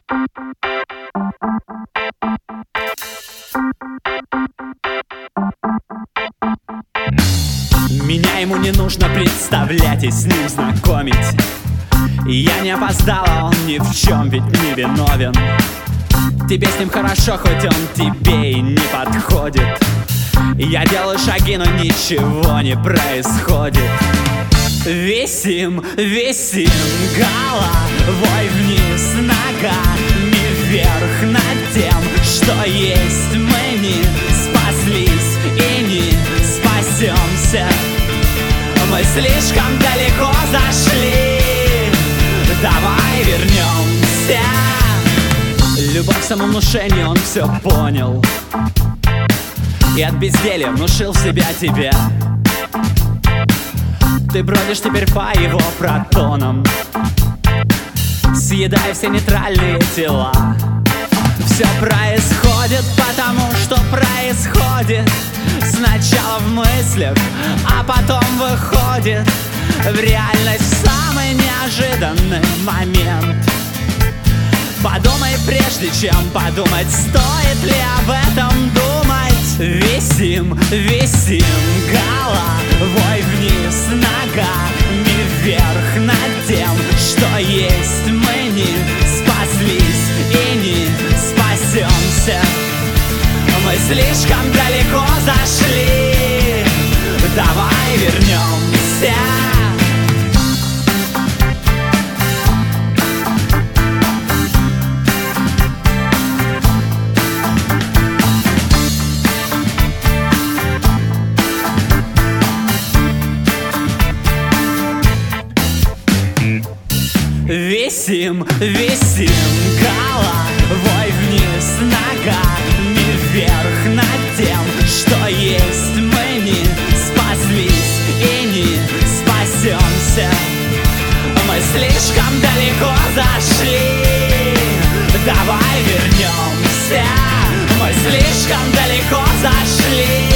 Меня ему не нужно представлять и с ним знакомить. Я не опоздала, он ни в чем ведь не виновен. Тебе с ним хорошо, хоть он тебе и не подходит. Я делаю шаги, но ничего не происходит. Висим, висим головой вниз, ногами вверх над тем, что есть. Мы не спаслись и не спасемся. Мы слишком далеко зашли. Давай вернемся. Любовь к самовнушению, он все понял и от безделья внушил в себя тебя. Ты бродишь теперь по его протонам, съедая все нейтральные тела. Все происходит потому, что происходит сначала в мыслях, а потом выходит в реальность в самый неожиданный момент. Подумай, прежде чем подумать, стоит ли об этом думать. Висим, висим головой вниз, ногами вверх над тем, что есть. Мы не спаслись и не спасемся. Мы слишком далеко зашли. Давай вернемся. Висим, висим головой вниз, ногами вверх над тем, что есть. Мы не спаслись и не спасемся. Мы слишком далеко зашли. Давай вернемся. Мы слишком далеко зашли.